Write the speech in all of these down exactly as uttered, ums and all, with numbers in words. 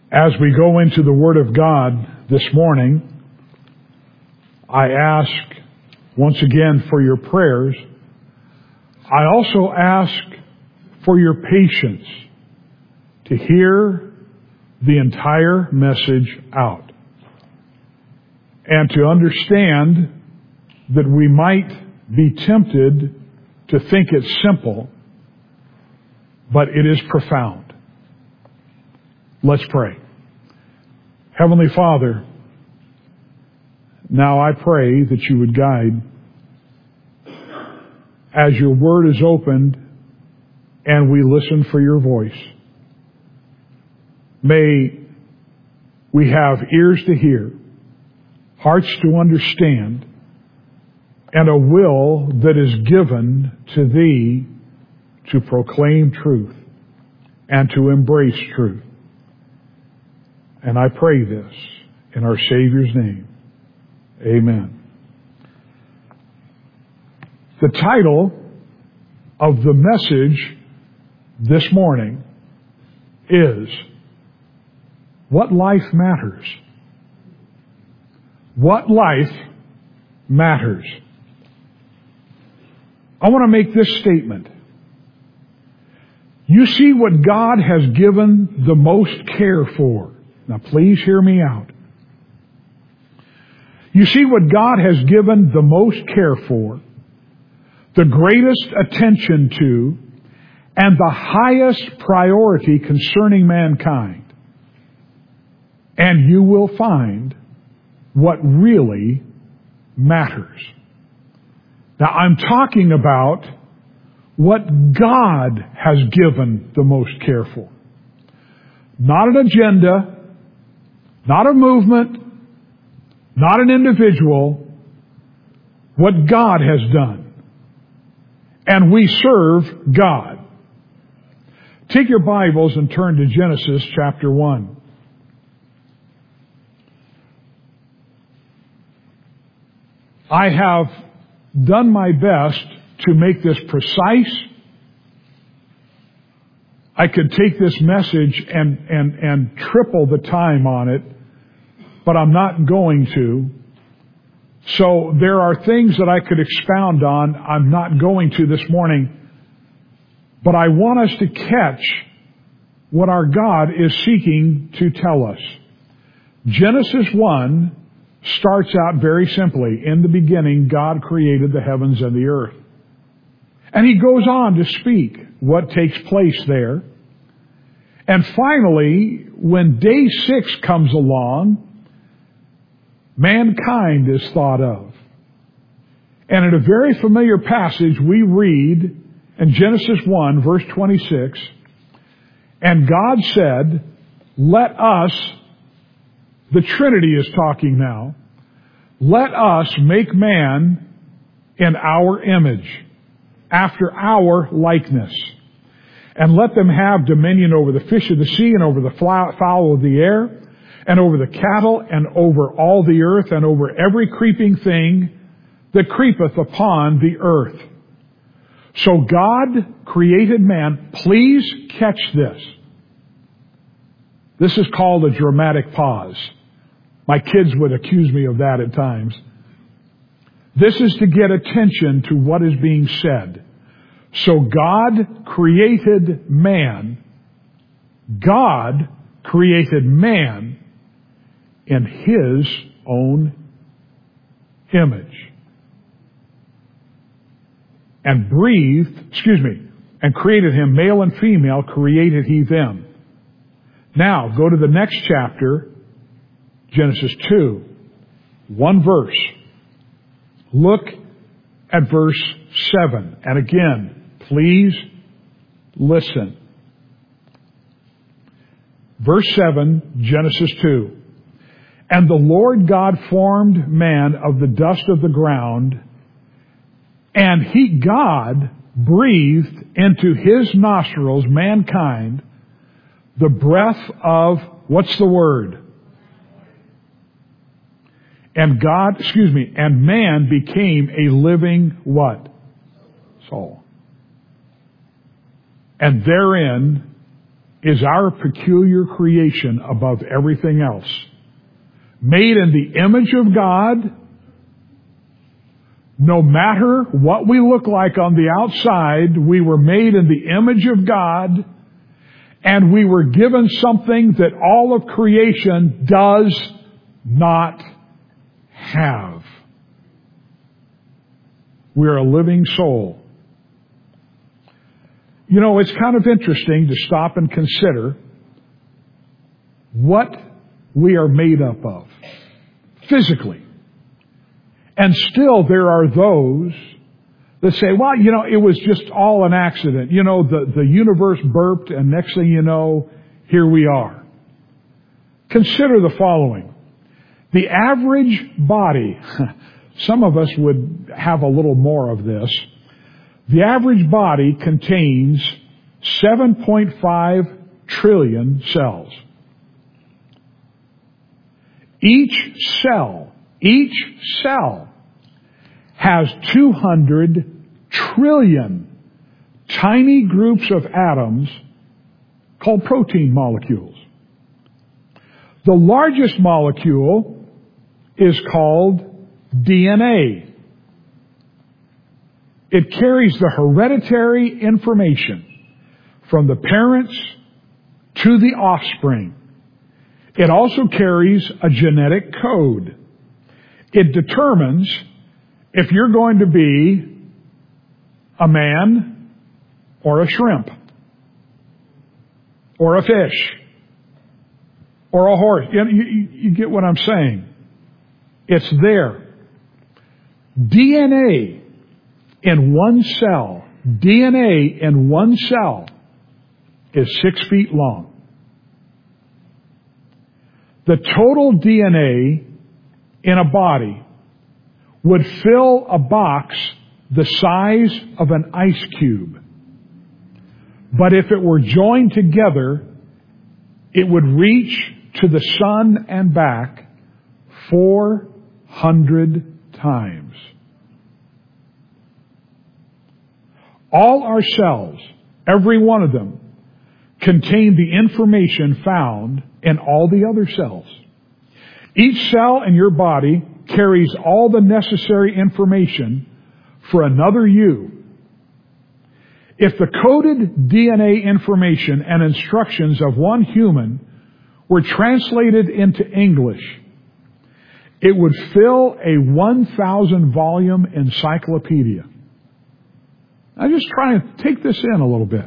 As we go into the Word of God this morning, I ask once again for your prayers. I also ask for your patience to hear the entire message out and to understand that we might be tempted to think it's simple, but it is profound. Let's pray. Heavenly Father, now I pray that you would guide as your word is opened and we listen for your voice. May we have ears to hear, hearts to understand, and a will that is given to thee to proclaim truth and to embrace truth. And I pray this in our Savior's name. Amen. The title of the message this morning is What Life Matters. What life matters. I want to make this statement. You see what God has given the most care for. Now please hear me out. You see what God has given the most care for, the greatest attention to, and the highest priority concerning mankind. And you will find what really matters. Now I'm talking about what God has given the most care for. Not an agenda, not a movement, not an individual, what God has done. And we serve God. Take your Bibles and turn to Genesis chapter one. I have done my best to make this precise. I could take this message and, and, and triple the time on it, but I'm not going to. So there are things that I could expound on. I'm not going to this morning. But I want us to catch what our God is seeking to tell us. Genesis one starts out very simply. In the beginning, God created the heavens and the earth. And he goes on to speak what takes place there. And finally, when day six comes along, mankind is thought of. And in a very familiar passage, we read in Genesis one, verse twenty-six, and God said, let us, the Trinity is talking now, let us make man in our image, after our likeness, and let them have dominion over the fish of the sea and over the fowl of the air and over the cattle and over all the earth and over every creeping thing that creepeth upon the earth. So God created man. Please catch this. This is called a dramatic pause. My kids would accuse me of that at times. This is to get attention to what is being said. So God created man. God created man in His own image. And breathed, excuse me, and created him, male and female, created He them. Now, go to the next chapter, Genesis two. One verse. Look at verse seven. And again, please listen. Verse seven, Genesis two. And the Lord God formed man of the dust of the ground, and He, God, breathed into his nostrils, mankind, the breath of, what's the word? And God, excuse me, and man became a living what? Soul. And therein is our peculiar creation above everything else. Made in the image of God, no matter what we look like on the outside, we were made in the image of God, and we were given something that all of creation does not have. We are a living soul. You know, it's kind of interesting to stop and consider what we are made up of physically. And still there are those that say, well, you know, it was just all an accident. You know, the, the universe burped and next thing you know, here we are. Consider the following. The average body, some of us would have a little more of this. The average body contains seven point five trillion cells. Each cell, each cell has two hundred trillion tiny groups of atoms called protein molecules. The largest molecule is called D N A. It carries the hereditary information from the parents to the offspring. It also carries a genetic code. It determines if you're going to be a man or a shrimp or a fish or a horse. You, you, you get what I'm saying? It's there. D N A in one cell, D N A in one cell is six feet long. The total D N A in a body would fill a box the size of an ice cube. But if it were joined together, it would reach to the sun and back four hundred times. All our cells, every one of them, contain the information found in all the other cells. Each cell in your body carries all the necessary information for another you. If the coded D N A information and instructions of one human were translated into English, it would fill a one thousand volume encyclopedia. I'm just trying to take this in a little bit.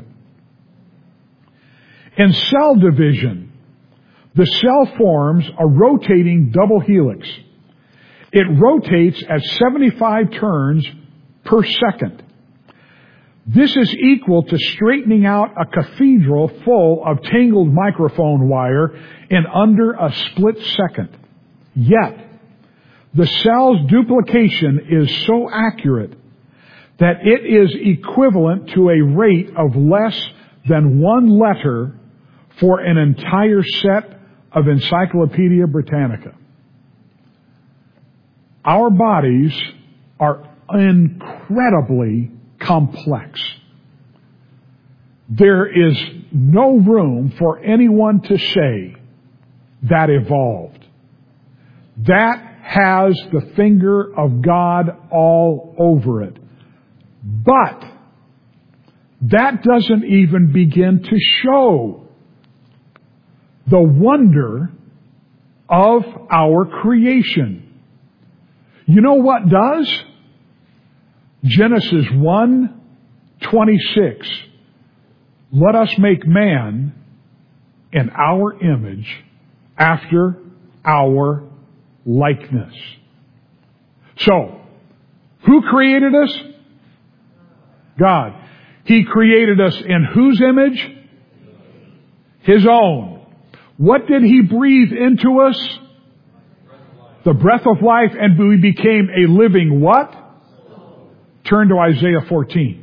In cell division, the cell forms a rotating double helix. It rotates at seventy-five turns per second. This is equal to straightening out a cathedral full of tangled microphone wire in under a split second. Yet, the cell's duplication is so accurate that it is equivalent to a rate of less than one letter for an entire set of Encyclopedia Britannica. Our bodies are incredibly complex. There is no room for anyone to say that evolved. That has the finger of God all over it. But that doesn't even begin to show the wonder of our creation. You know what does? Genesis one twenty-six. Let us make man in our image after our likeness. So, who created us? God. He created us in whose image? His own. What did He breathe into us? The breath of life, and we became a living what? Turn to Isaiah fourteen.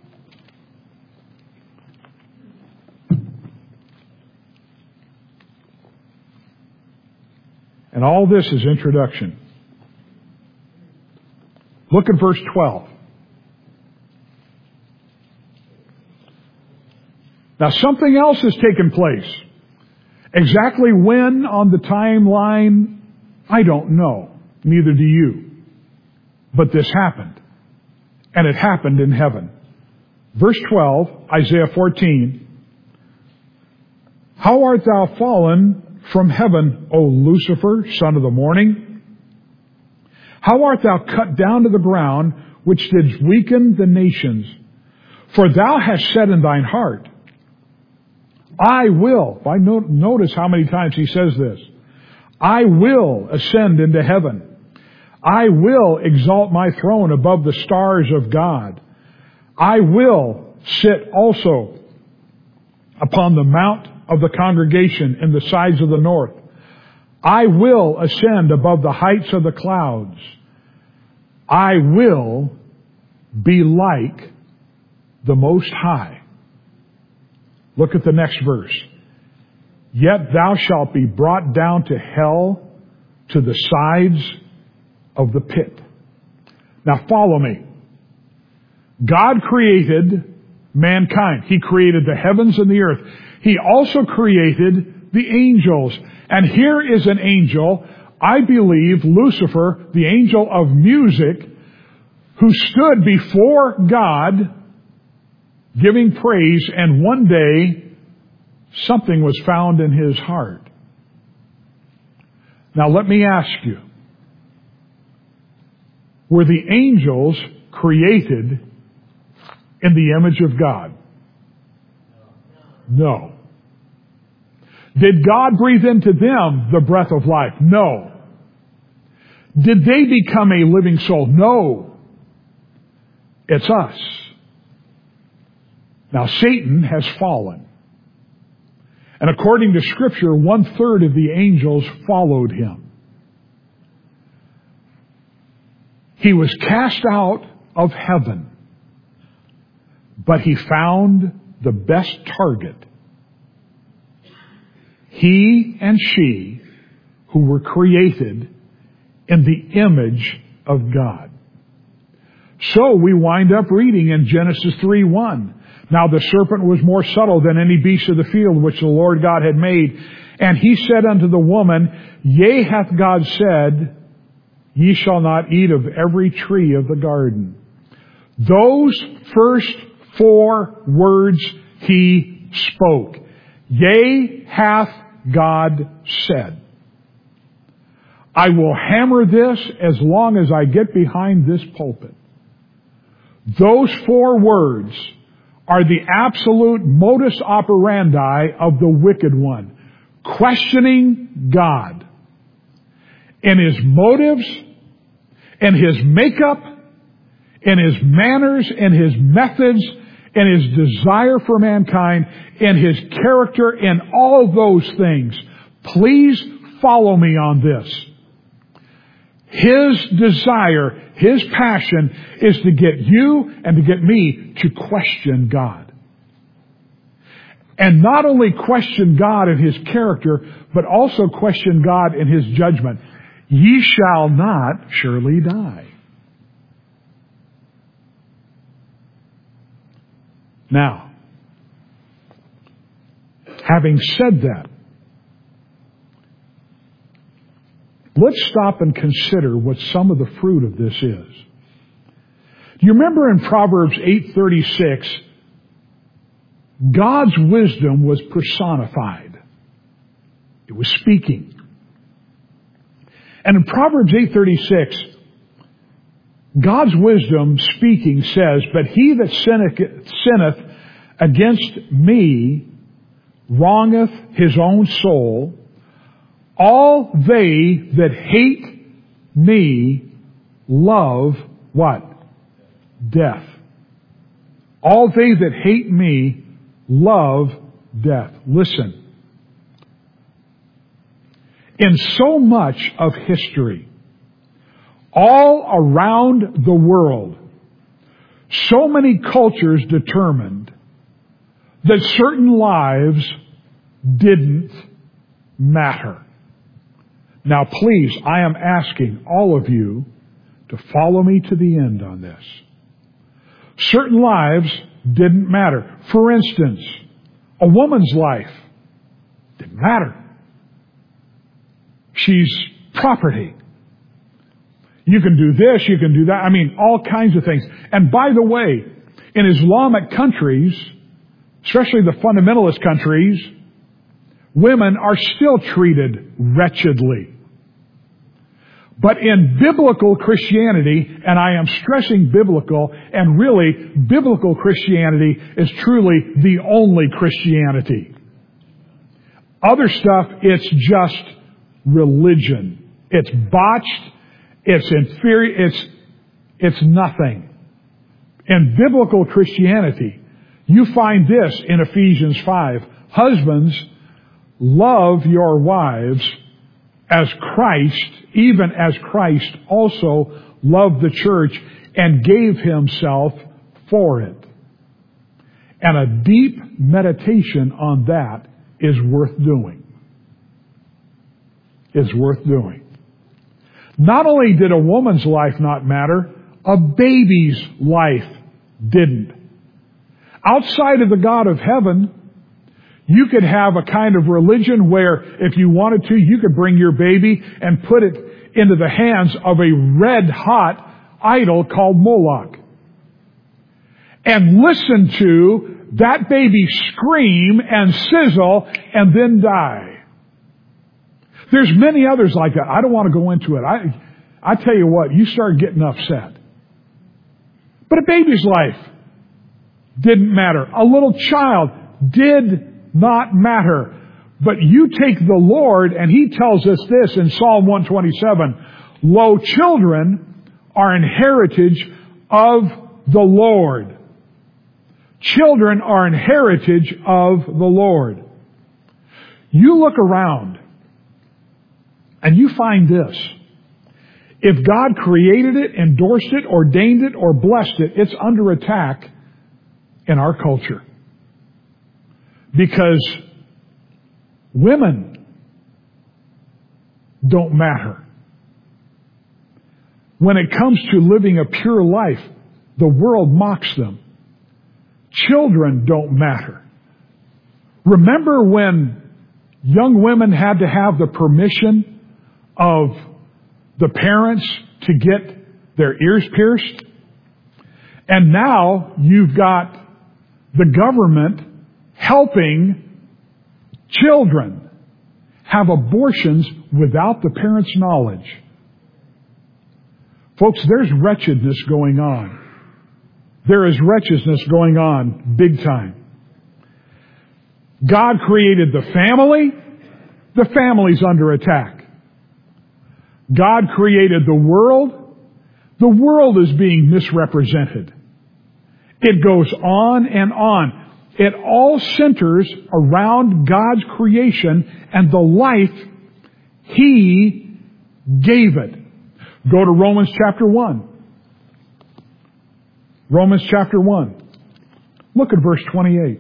And all this is introduction. Look at verse twelve. Now something else has taken place. Exactly when on the timeline, I don't know. Neither do you. But this happened. And it happened in heaven. Verse twelve, Isaiah fourteen. How art thou fallen from heaven, O Lucifer, son of the morning? How art thou cut down to the ground, which didst weaken the nations? For thou hast said in thine heart, I will. I notice how many times he says this. I will ascend into heaven. I will exalt my throne above the stars of God. I will sit also upon the mount of the congregation in the sides of the north. I will ascend above the heights of the clouds. I will be like the Most High. Look at the next verse. Yet thou shalt be brought down to hell, to the sides of the pit. Now follow me. God created mankind. He created the heavens and the earth. He also created the angels. And here is an angel, I believe, Lucifer, the angel of music, who stood before God giving praise, and one day something was found in his heart. Now let me ask you, were the angels created in the image of God? No. Did God breathe into them the breath of life? No. Did they become a living soul? No. It's us. Now Satan has fallen. And according to Scripture, one third of the angels followed him. He was cast out of heaven. But he found the best target. He and she who were created in the image of God. So we wind up reading in Genesis three one. Now the serpent was more subtle than any beast of the field which the Lord God had made. And he said unto the woman, Yea, hath God said, Ye shall not eat of every tree of the garden. Those first four words he spoke. Yea, hath God said. I will hammer this as long as I get behind this pulpit. Those four words are the absolute modus operandi of the wicked one. Questioning God. In his motives, in his makeup, in his manners, in his methods, in his desire for mankind, in his character, in all those things. Please follow me on this. His desire, his passion is to get you and to get me to question God. And not only question God in his character, but also question God in his judgment. Ye shall not surely die. Now, having said that, let's stop and consider what some of the fruit of this is. Do you remember in Proverbs eight thirty-six, God's wisdom was personified. It was speaking. And in Proverbs eight thirty-six, God's wisdom speaking says, But he that sinneth, sinneth against me wrongeth his own soul. All they that hate me love what? Death. All they that hate me love death. Listen. In so much of history, all around the world, so many cultures determined that certain lives didn't matter. Now please, I am asking all of you to follow me to the end on this. Certain lives didn't matter. For instance, A woman's life didn't matter. She's property. You can do this, you can do that. I mean, all kinds of things. And by the way, in Islamic countries, especially the fundamentalist countries, women are still treated wretchedly. But in biblical Christianity, and I am stressing biblical, and really, biblical Christianity is truly the only Christianity. Other stuff, it's just religion. It's botched. It's inferior. It's, it's nothing. In biblical Christianity, you find this in Ephesians five. Husbands, love your wives as Christ, even as Christ also loved the church and gave himself for it. And a deep meditation on that is worth doing. Is worth doing. Not only did a woman's life not matter, a baby's life didn't. Outside of the God of heaven, you could have a kind of religion where if you wanted to, you could bring your baby and put it into the hands of a red-hot idol called Moloch. And listen to that baby scream and sizzle and then die. There's many others like that. I don't want to go into it. I, I tell you what, you start getting upset. But a baby's life didn't matter. A little child did not matter. But you take the Lord, and He tells us this in Psalm one twenty-seven, lo, children are an heritage of the Lord. Children are an heritage of the Lord. You look around, and you find this. If God created it, endorsed it, ordained it, or blessed it, it's under attack in our culture. Because women don't matter. When it comes to living a pure life, the world mocks them. Children don't matter. Remember when young women had to have the permission of the parents to get their ears pierced? And now you've got the government helping children have abortions without the parents' knowledge. Folks, there's wretchedness going on. There is wretchedness going on big time. God created the family. The family's under attack. God created the world. The world is being misrepresented. It goes on and on. It all centers around God's creation and the life He gave it. Go to Romans chapter one. Romans chapter one. Look at verse twenty-eight.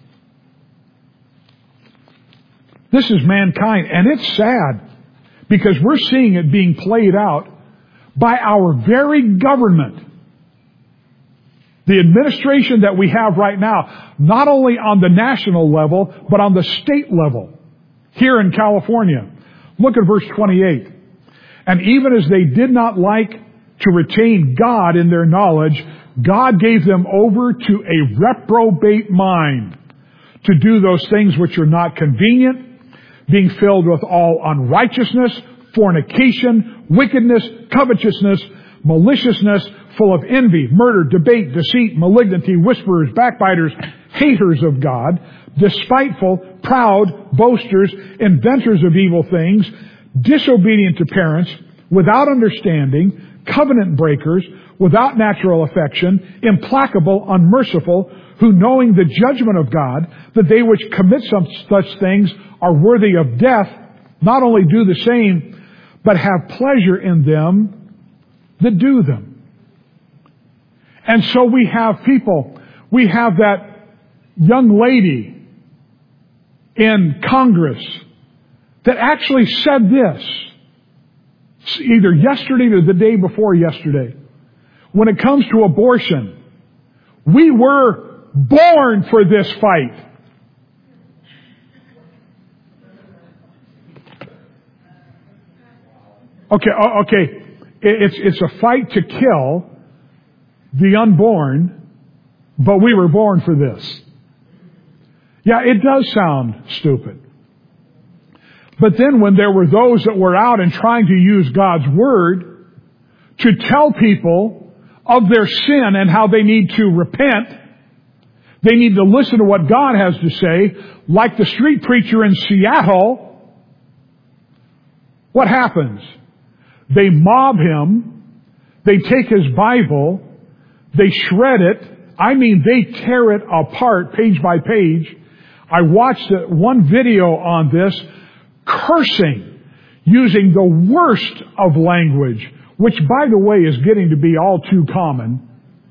This is mankind, and it's sad because we're seeing it being played out by our very government. The administration that we have right now, not only on the national level, but on the state level, here in California. Look at verse twenty-eight. And even as they did not like to retain God in their knowledge, God gave them over to a reprobate mind to do those things which are not convenient, being filled with all unrighteousness, fornication, wickedness, covetousness, maliciousness, full of envy, murder, debate, deceit, malignity, whisperers, backbiters, haters of God, despiteful, proud, boasters, inventors of evil things, disobedient to parents, without understanding, covenant breakers, without natural affection, implacable, unmerciful, who knowing the judgment of God, that they which commit some such things are worthy of death, not only do the same, but have pleasure in them that do them. And so we have people, we have that young lady in Congress that actually said this, either yesterday or the day before yesterday. When it comes to abortion, we were born for this fight. Okay, okay. It's, it's a fight to kill the unborn, but we were born for this. Yeah, it does sound stupid. But then when there were those that were out and trying to use God's Word to tell people of their sin and how they need to repent, they need to listen to what God has to say, like the street preacher in Seattle, what happens? They mob him, they take his Bible, they shred it, I mean they tear it apart page by page. I watched one video on this, cursing, using the worst of language, which by the way is getting to be all too common.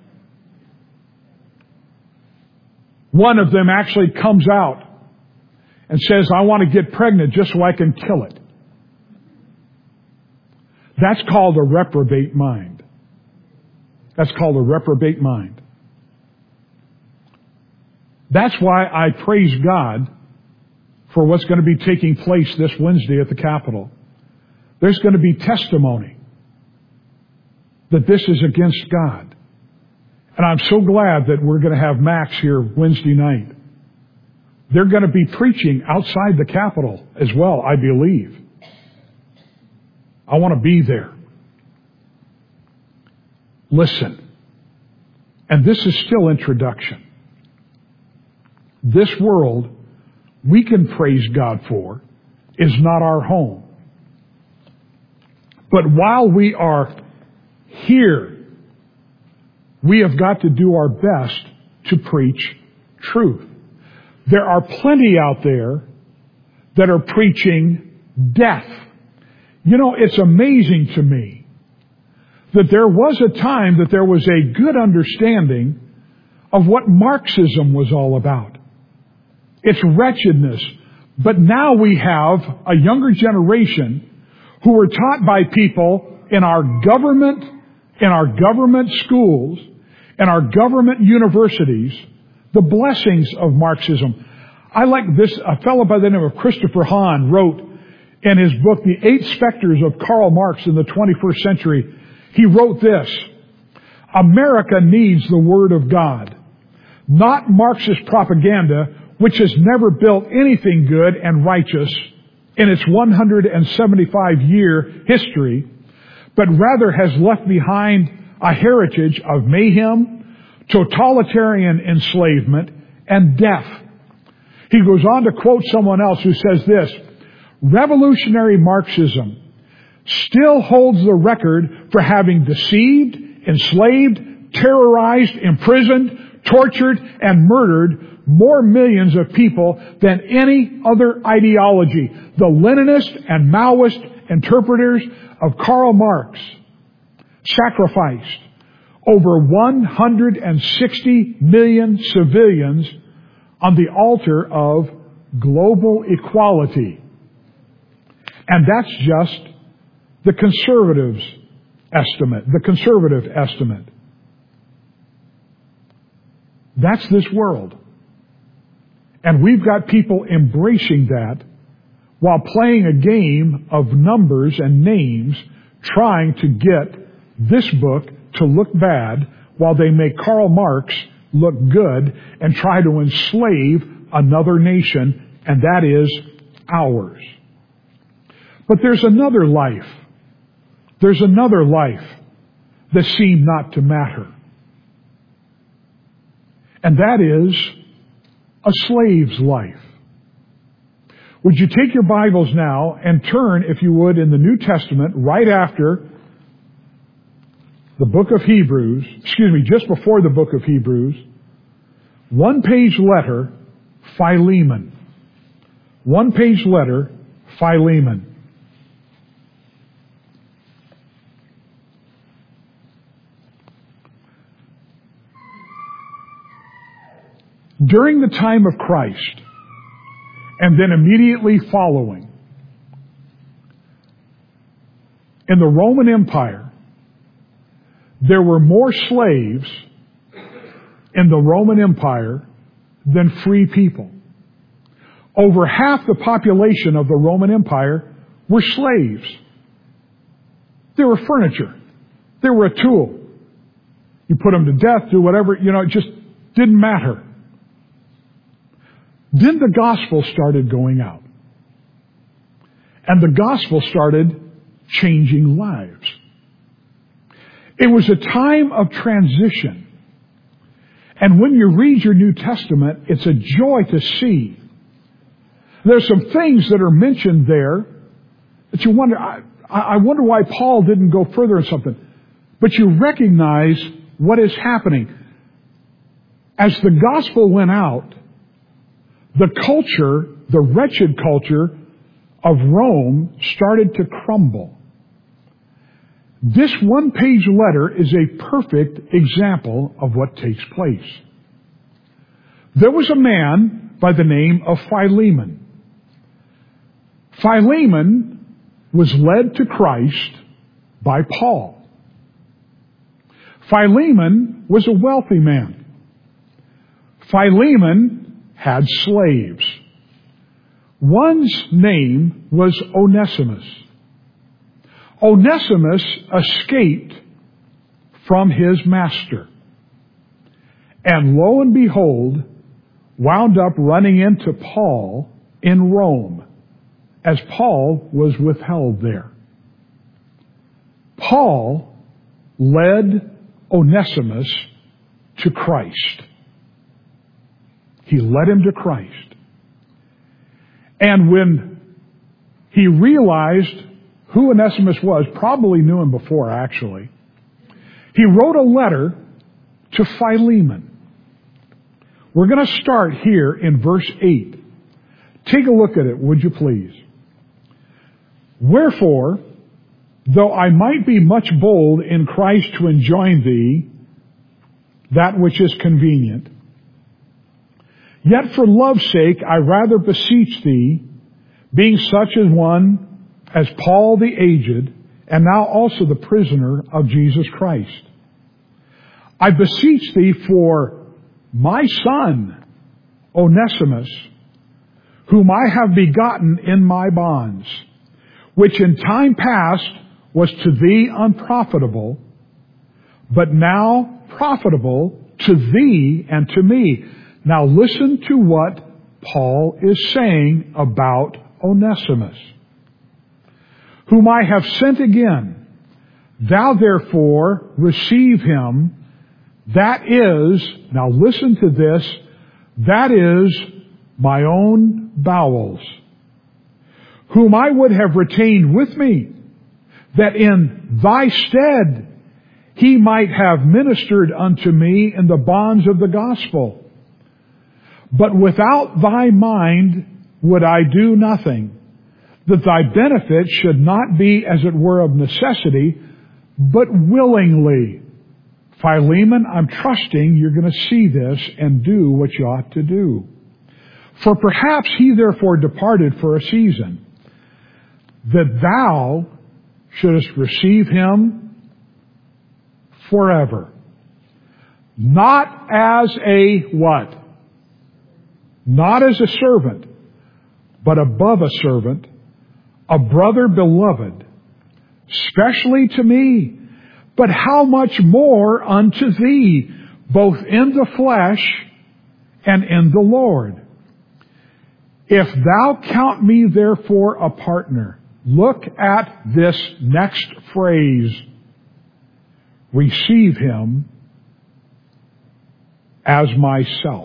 One of them actually comes out and says, I want to get pregnant just so I can kill it. That's called a reprobate mind. That's called a reprobate mind. That's why I praise God for what's going to be taking place this Wednesday at the Capitol. There's going to be testimony that this is against God. And I'm so glad that we're going to have Max here Wednesday night. They're going to be preaching outside the Capitol as well, I believe. I want to be there. Listen. And this is still introduction. This world we can praise God for is not our home. But while we are here, we have got to do our best to preach truth. There are plenty out there that are preaching death. You know, it's amazing to me that there was a time that there was a good understanding of what Marxism was all about. It's wretchedness. But now we have a younger generation who are taught by people in our government, in our government schools, in our government universities, the blessings of Marxism. I like this, a fellow by the name of Christopher Hahn wrote in his book, The Eight Specters of Karl Marx in the twenty-first century, he wrote this: America needs the Word of God, not Marxist propaganda, which has never built anything good and righteous in its one hundred seventy-five year history, but rather has left behind a heritage of mayhem, totalitarian enslavement, and death. He goes on to quote someone else who says this: revolutionary Marxism still holds the record for having deceived, enslaved, terrorized, imprisoned, tortured, and murdered more millions of people than any other ideology. The Leninist and Maoist interpreters of Karl Marx sacrificed over one hundred sixty million civilians on the altar of global equality. And that's just the conservatives' estimate, the conservative estimate. That's this world. And we've got people embracing that while playing a game of numbers and names, trying to get this book to look bad while they make Karl Marx look good and try to enslave another nation, and that is ours. But there's another life. There's another life that seemed not to matter. And that is a slave's life. Would you take your Bibles now and turn, if you would, in the New Testament, right after the book of Hebrews, excuse me, just before the book of Hebrews, one page letter, Philemon. One page letter, Philemon. During the time of Christ, and then immediately following, in the Roman Empire, there were more slaves in the Roman Empire than free people. Over half the population of the Roman Empire were slaves. They were furniture. They were a tool. You put them to death, do whatever, you know, it just didn't matter. Then the gospel started going out. And the gospel started changing lives. It was a time of transition. And when you read your New Testament, it's a joy to see. There's some things that are mentioned there that you wonder, I, I wonder why Paul didn't go further in something. But you recognize what is happening. As the gospel went out, the culture, the wretched culture of Rome started to crumble. This one-page letter is a perfect example of what takes place. There was a man by the name of Philemon. Philemon was led to Christ by Paul. Philemon was a wealthy man. Philemon had slaves. One's name was Onesimus. Onesimus escaped from his master. And lo and behold, wound up running into Paul in Rome, as Paul was withheld there. Paul led Onesimus to Christ. He led him to Christ. And when he realized who Onesimus was, probably knew him before actually, he wrote a letter to Philemon. We're going to start here in verse eight. Take a look at it, would you please? Wherefore, though I might be much bold in Christ to enjoin thee that which is convenient, yet for love's sake I rather beseech thee, being such as one as Paul the aged, and now also the prisoner of Jesus Christ. I beseech thee for my son, Onesimus, whom I have begotten in my bonds, which in time past was to thee unprofitable, but now profitable to thee and to me. Now listen to what Paul is saying about Onesimus, whom I have sent again. Thou therefore receive him. That is, now listen to this, that is my own bowels, whom I would have retained with me, that in thy stead he might have ministered unto me in the bonds of the gospel. But without thy mind would I do nothing, that thy benefit should not be as it were of necessity, but willingly. Philemon, I'm trusting you're going to see this and do what you ought to do. For perhaps he therefore departed for a season, that thou shouldest receive him forever. Not as a what? Not as a servant, but above a servant, a brother beloved, specially to me, but how much more unto thee, both in the flesh and in the Lord. If thou count me therefore a partner, look at this next phrase, receive him as myself.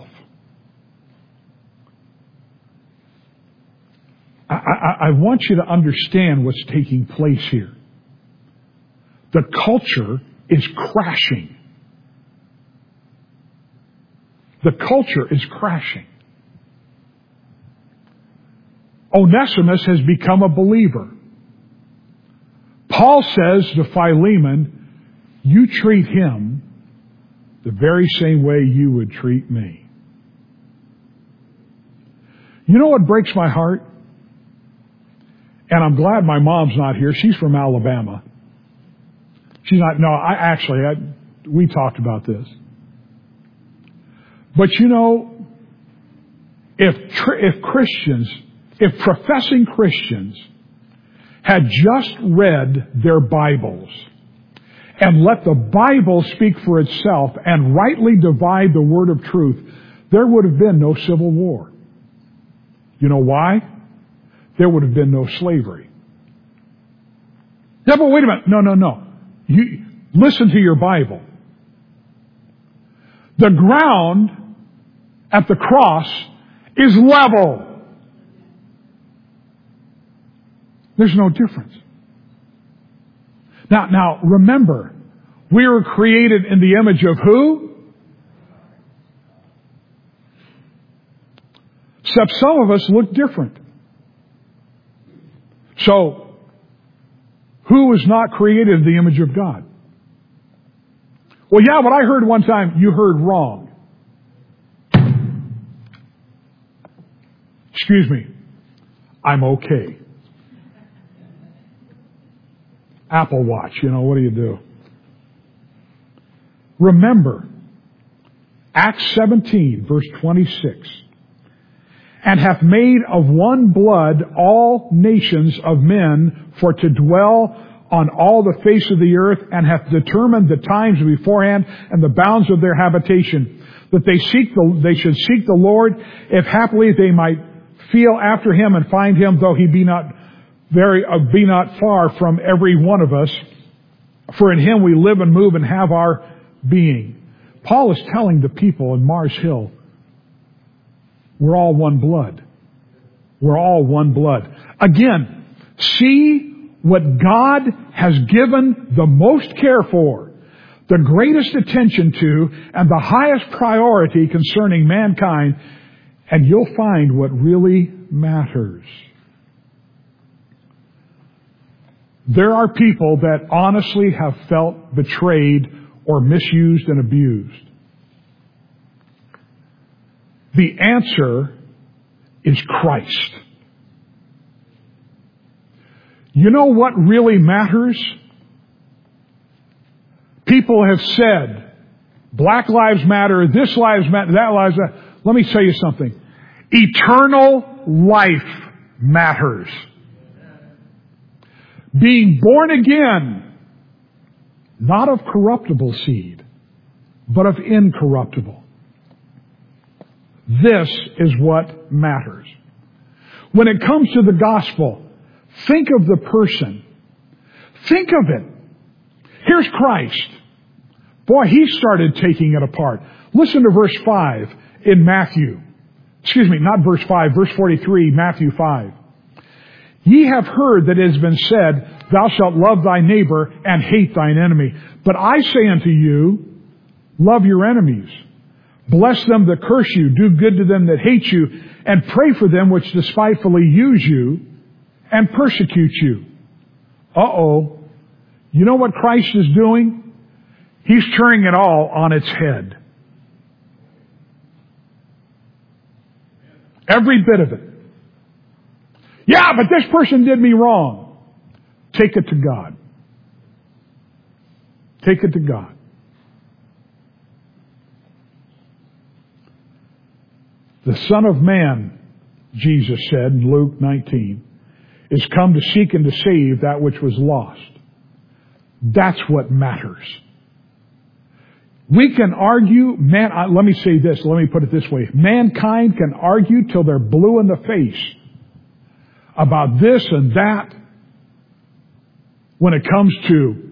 I, I, I want you to understand what's taking place here. The culture is crashing. The culture is crashing. Onesimus has become a believer. Paul says to Philemon, you treat him the very same way you would treat me. You know what breaks my heart? And I'm glad my mom's not here. She's from Alabama. She's not, no, I actually, I, we talked about this. But you know, if, if Christians, if professing Christians had just read their Bibles and let the Bible speak for itself and rightly divide the word of truth, there would have been no civil war. You know why? There would have been no slavery. Yeah, but wait a minute. No, no, no. You listen to your Bible. The ground at the cross is level. There's no difference. Now, now remember, we were created in the image of who? Except some of us look different. So, who was not created in the image of God? Well, yeah, but I heard one time, you heard wrong. Excuse me. I'm okay. Apple Watch, you know, what do you do? Remember, Acts seventeen, verse twenty-six. And hath made of one blood all nations of men for to dwell on all the face of the earth, and hath determined the times beforehand and the bounds of their habitation, that they seek the, they should seek the Lord, if happily they might feel after him and find him, though he be not very, uh, be not far from every one of us. For in him we live and move and have our being. Paul is telling the people in Mars Hill, we're all one blood. We're all one blood. Again, see what God has given the most care for, the greatest attention to, and the highest priority concerning mankind, and you'll find what really matters. There are people that honestly have felt betrayed or misused and abused. The answer is Christ. You know what really matters? People have said, Black Lives Matter, this lives matter, that lives matter. Let me tell you something. Eternal life matters. Being born again, not of corruptible seed, but of incorruptible. This is what matters. When it comes to the gospel, think of the person. Think of it. Here's Christ. Boy, he started taking it apart. Listen to verse five in Matthew. Excuse me, not verse five, verse forty-three, Matthew five. Ye have heard that it has been said, thou shalt love thy neighbor and hate thine enemy. But I say unto you, love your enemies. Bless them that curse you. Do good to them that hate you. And pray for them which despitefully use you and persecute you. Uh-oh. You know what Christ is doing? He's turning it all on its head. Every bit of it. Yeah, but this person did me wrong. Take it to God. Take it to God. The Son of Man, Jesus said in Luke nineteen, is come to seek and to save that which was lost. That's what matters. We can argue, man, uh, let me say this, let me put it this way. Mankind can argue till they're blue in the face about this and that when it comes to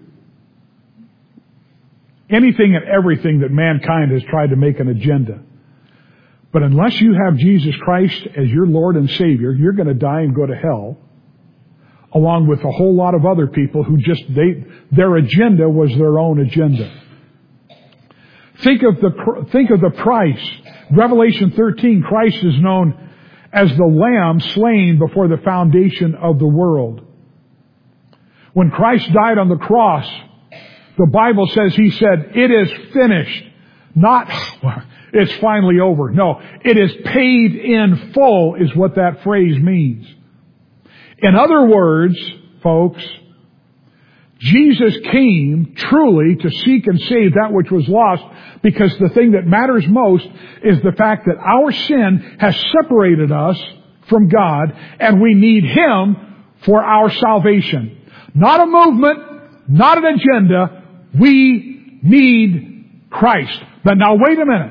anything and everything that mankind has tried to make an agenda. But unless you have Jesus Christ as your Lord and Savior, you're going to die and go to hell, along with a whole lot of other people who just, they, their agenda was their own agenda. Think of the, think of the price. Revelation thirteen, Christ is known as the Lamb slain before the foundation of the world. When Christ died on the cross, the Bible says He said, it is finished. Not, it's finally over. No, it is paid in full is what that phrase means. In other words, folks, Jesus came truly to seek and save that which was lost, because the thing that matters most is the fact that our sin has separated us from God, and we need Him for our salvation. Not a movement, not an agenda. We need Christ. But now wait a minute.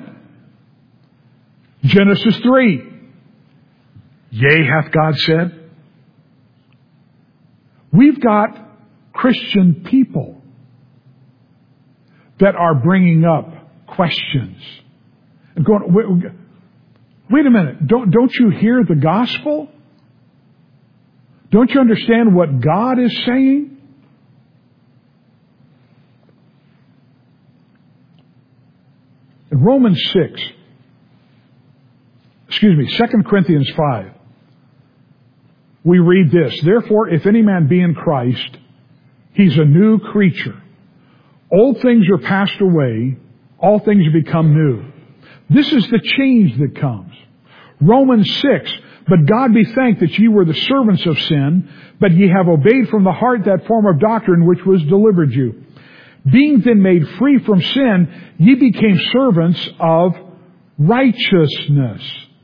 Genesis three. Yea, hath God said. We've got Christian people that are bringing up questions and going, wait, wait a minute, don't, don't you hear the gospel? Don't you understand what God is saying? In Romans six, excuse me, Second Corinthians five, we read this, therefore, if any man be in Christ, he's a new creature. Old things are passed away, all things have become new. This is the change that comes. Romans six, but God be thanked that ye were the servants of sin, but ye have obeyed from the heart that form of doctrine which was delivered you. Being then made free from sin, ye became servants of righteousness.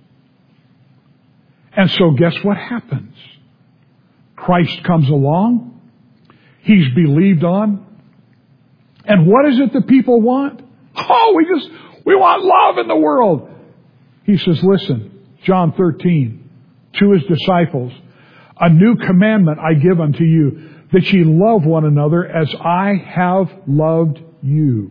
And so guess what happens? Christ comes along. He's believed on. And what is it that people want? Oh, we just, we want love in the world. He says, listen, John thirteen, to his disciples, a new commandment I give unto you, that ye love one another as I have loved you.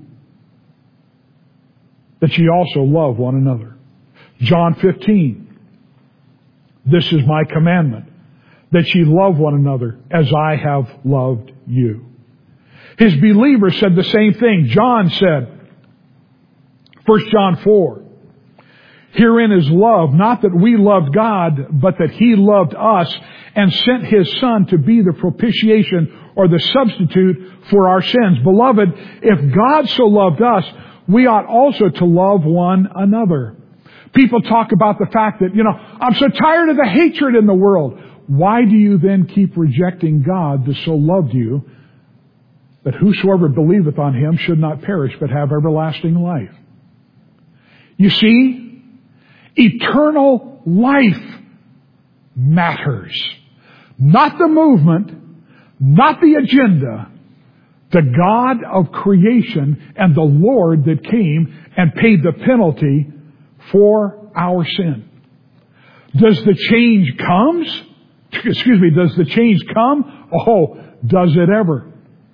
That ye also love one another. John fifteen, this is my commandment, that ye love one another as I have loved you. His believers said the same thing. John said, First John four, herein is love, not that we loved God, but that He loved us and sent His Son to be the propitiation or the substitute for our sins. Beloved, if God so loved us, we ought also to love one another. People talk about the fact that, you know, I'm so tired of the hatred in the world. Why do you then keep rejecting God that so loved you, that whosoever believeth on Him should not perish but have everlasting life? You see, eternal life matters. Not the movement, not the agenda. The God of creation and the Lord that came and paid the penalty for our sin. Does the change comes? Excuse me, does the change come? Oh, does it ever?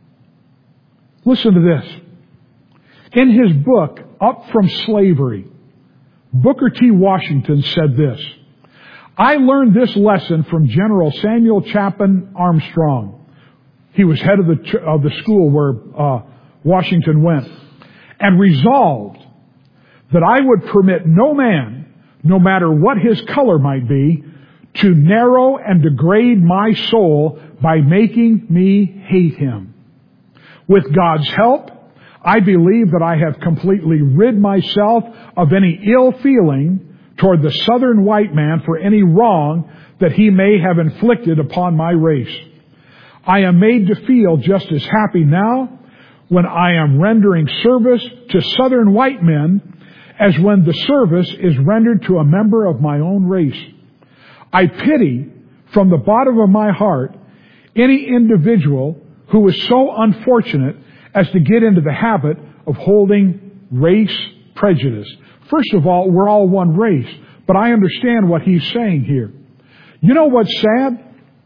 Listen to this. In his book, Up from Slavery, Booker T. Washington said this, I learned this lesson from General Samuel Chapin Armstrong. He was head of the, of the school where uh, Washington went, and resolved that I would permit no man, no matter what his color might be, to narrow and degrade my soul by making me hate him. With God's help, I believe that I have completely rid myself of any ill feeling toward the Southern white man for any wrong that he may have inflicted upon my race. I am made to feel just as happy now when I am rendering service to Southern white men as when the service is rendered to a member of my own race. I pity from the bottom of my heart any individual who is so unfortunate as to get into the habit of holding race prejudice. First of all, we're all one race, but I understand what he's saying here. You know what's sad?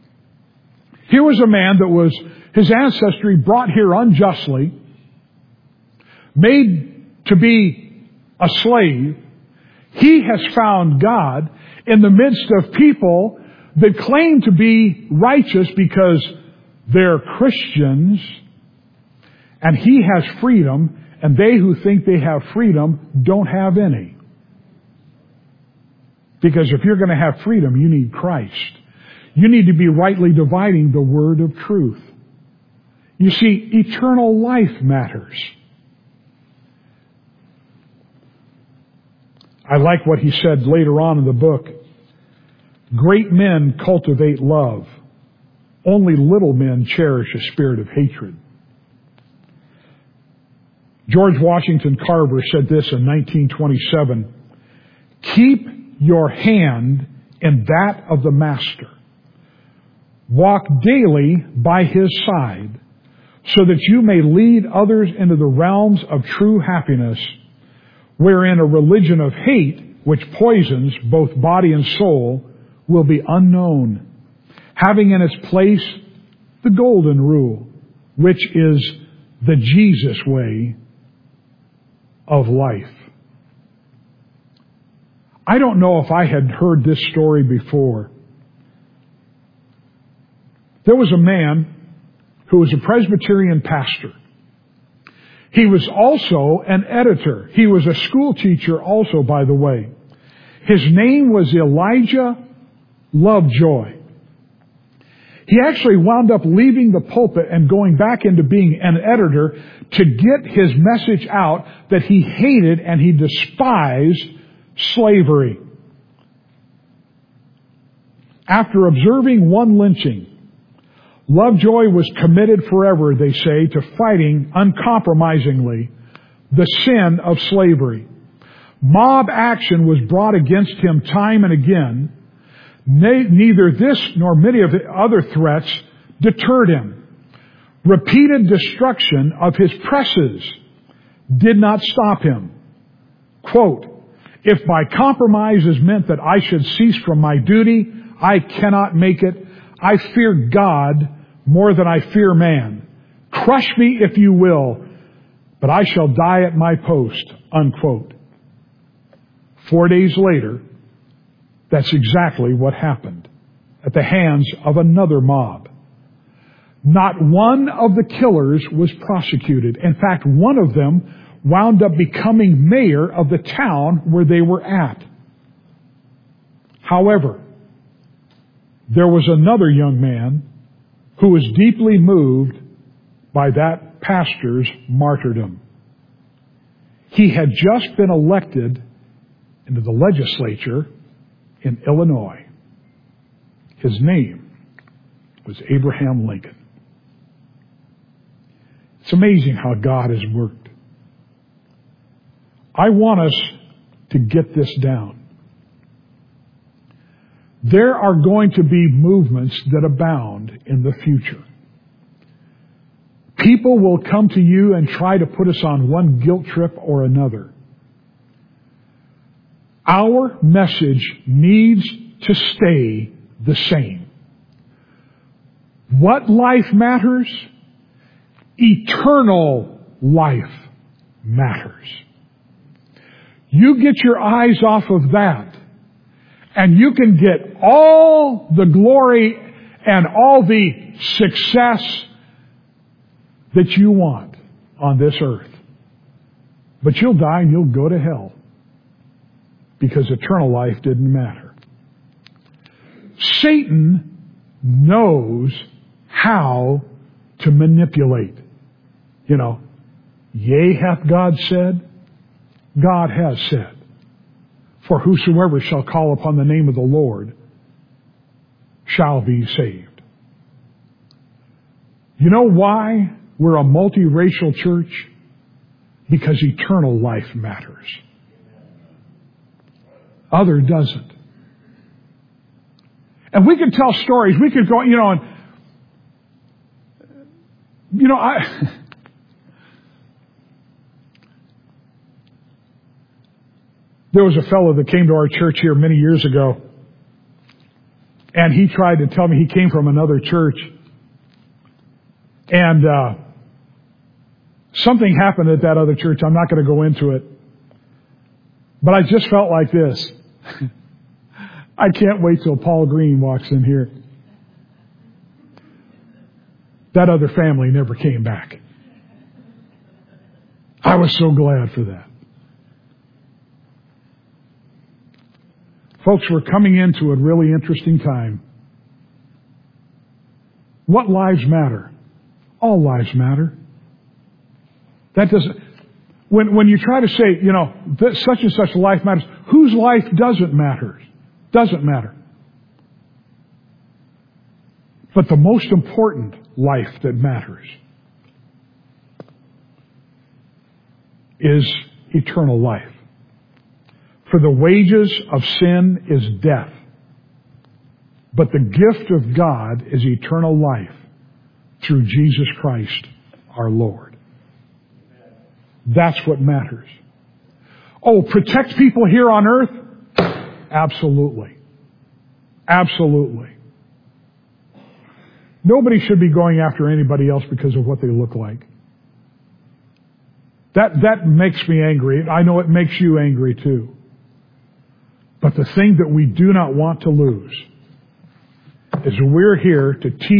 Here was a man that was, his ancestry brought here unjustly, made to be a slave. He has found God in the midst of people that claim to be righteous because they're Christians, and he has freedom, and they who think they have freedom don't have any. Because if you're going to have freedom, you need Christ. You need to be rightly dividing the word of truth. You see, eternal life matters. I like what he said later on in the book. Great men cultivate love. Only little men cherish a spirit of hatred. George Washington Carver said this in nineteen twenty-seven. Keep your hand in that of the master. Walk daily by His side, so that you may lead others into the realms of true happiness, wherein a religion of hate, which poisons both body and soul, will be unknown, having in its place the golden rule, which is the Jesus way of life. I don't know if I had heard this story before. There was a man who was a Presbyterian pastor. He was also an editor. He was a school teacher also, by the way. His name was Elijah Lovejoy. He actually wound up leaving the pulpit and going back into being an editor to get his message out that he hated and he despised slavery. After observing one lynching, Lovejoy was committed forever, they say, to fighting uncompromisingly the sin of slavery. Mob action was brought against him time and again. Neither this nor many of the other threats deterred him. Repeated destruction of his presses did not stop him. Quote, "If by compromise is meant that I should cease from my duty, I cannot make it. I fear God more than I fear man. Crush me if you will, but I shall die at my post." Unquote. Four days later, that's exactly what happened at the hands of another mob. Not one of the killers was prosecuted. In fact, one of them wound up becoming mayor of the town where they were at. However, there was another young man who was deeply moved by that pastor's martyrdom. He had just been elected into the legislature in Illinois. His name was Abraham Lincoln. It's amazing how God has worked. I want us to get this down. There are going to be movements that abound in the future. People will come to you and try to put us on one guilt trip or another. Our message needs to stay the same. What life matters? Eternal life matters. You get your eyes off of that, and you can get all the glory and all the success that you want on this earth. But you'll die and you'll go to hell because eternal life didn't matter. Satan knows how to manipulate. You know, yea, hath God said, God has said. For whosoever shall call upon the name of the Lord shall be saved. You know why we're a multiracial church? Because eternal life matters. Other doesn't. And we could tell stories. We could go, you know, and, you know, I... There was a fellow that came to our church here many years ago, and he tried to tell me he came from another church, and uh, something happened at that other church. I'm not going to go into it, but I just felt like this. I can't wait till Paul Green walks in here. That other family never came back. I was so glad for that. Folks, we're coming into a really interesting time. What lives matter? All lives matter. That doesn't, when, when you try to say, you know, that such and such life matters, whose life doesn't matter? Doesn't matter. But the most important life that matters is eternal life. For the wages of sin is death. But the gift of God is eternal life through Jesus Christ our Lord. That's what matters. Oh, protect people here on earth? Absolutely. Absolutely. Nobody should be going after anybody else because of what they look like. That, that makes me angry. I know it makes you angry too. But the thing that we do not want to lose is we're here to teach